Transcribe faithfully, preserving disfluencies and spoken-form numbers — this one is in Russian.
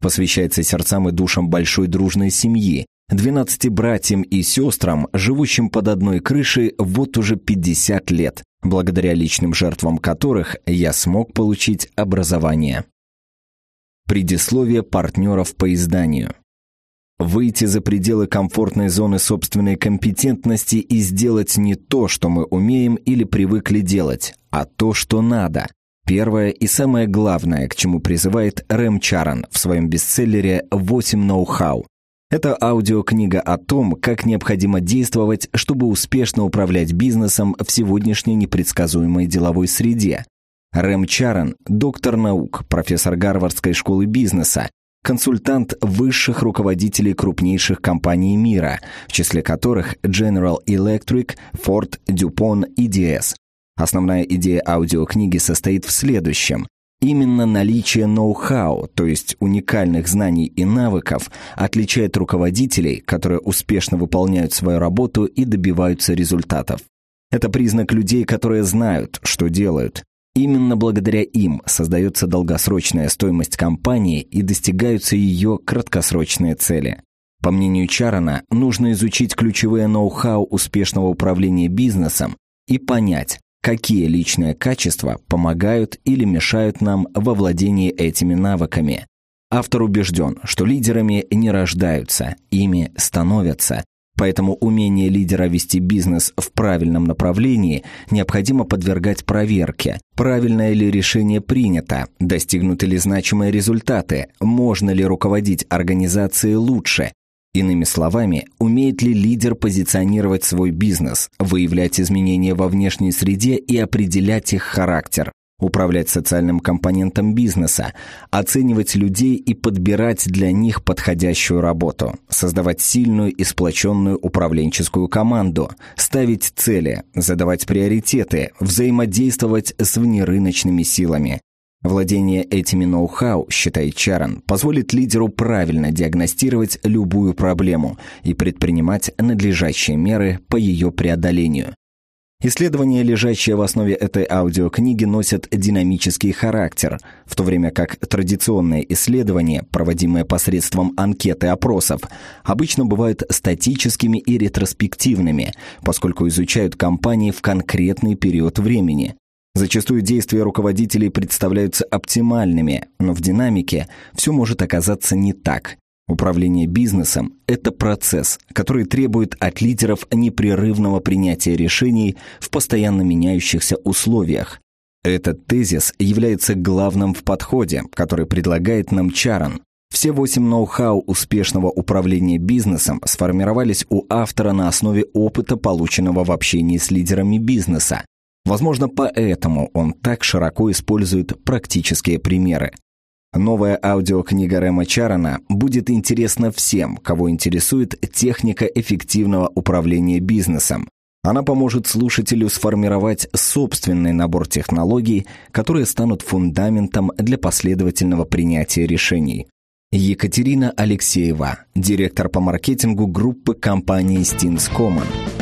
посвящается сердцам и душам большой дружной семьи, двенадцати братьям и сестрам, живущим под одной крышей вот уже пятьдесят лет, благодаря личным жертвам которых я смог получить образование. Предисловие партнеров по изданию. Выйти за пределы комфортной зоны собственной компетентности и сделать не то, что мы умеем или привыкли делать, а то, что надо. Первое и самое главное, к чему призывает Рэм Чаран в своем бестселлере «восемь ноу-хау». Это аудиокнига о том, как необходимо действовать, чтобы успешно управлять бизнесом в сегодняшней непредсказуемой деловой среде. Рэм Чаран – доктор наук, профессор Гарвардской школы бизнеса, консультант высших руководителей крупнейших компаний мира, в числе которых General Electric, Ford, DuPont и ди эс. Основная идея аудиокниги состоит в следующем. Именно наличие ноу-хау, то есть уникальных знаний и навыков, отличает руководителей, которые успешно выполняют свою работу и добиваются результатов. Это признак людей, которые знают, что делают. Именно благодаря им создается долгосрочная стоимость компании и достигаются ее краткосрочные цели. По мнению Чарана, нужно изучить ключевые ноу-хау успешного управления бизнесом и понять, какие личные качества помогают или мешают нам во владении этими навыками. Автор убежден, что лидерами не рождаются, ими становятся. Поэтому умение лидера вести бизнес в правильном направлении необходимо подвергать проверке. Правильное ли решение принято? Достигнуты ли значимые результаты? Можно ли руководить организацией лучше? Иными словами, умеет ли лидер позиционировать свой бизнес, выявлять изменения во внешней среде и определять их характер, управлять социальным компонентом бизнеса, оценивать людей и подбирать для них подходящую работу, создавать сильную и сплоченную управленческую команду, ставить цели, задавать приоритеты, взаимодействовать с внерыночными силами. Владение этими ноу-хау, считает Чаран, позволит лидеру правильно диагностировать любую проблему и предпринимать надлежащие меры по ее преодолению. Исследования, лежащие в основе этой аудиокниги, носят динамический характер, в то время как традиционные исследования, проводимые посредством анкет и опросов, обычно бывают статическими и ретроспективными, поскольку изучают компании в конкретный период времени. Зачастую действия руководителей представляются оптимальными, но в динамике все может оказаться не так. Управление бизнесом – это процесс, который требует от лидеров непрерывного принятия решений в постоянно меняющихся условиях. Этот тезис является главным в подходе, который предлагает нам Чаран. Все восемь ноу-хау успешного управления бизнесом сформировались у автора на основе опыта, полученного в общении с лидерами бизнеса. Возможно, поэтому он так широко использует практические примеры. Новая аудиокнига Рэма Чарана будет интересна всем, кого интересует техника эффективного управления бизнесом. Она поможет слушателю сформировать собственный набор технологий, которые станут фундаментом для последовательного принятия решений. Екатерина Алексеева, директор по маркетингу группы компании Stins Common.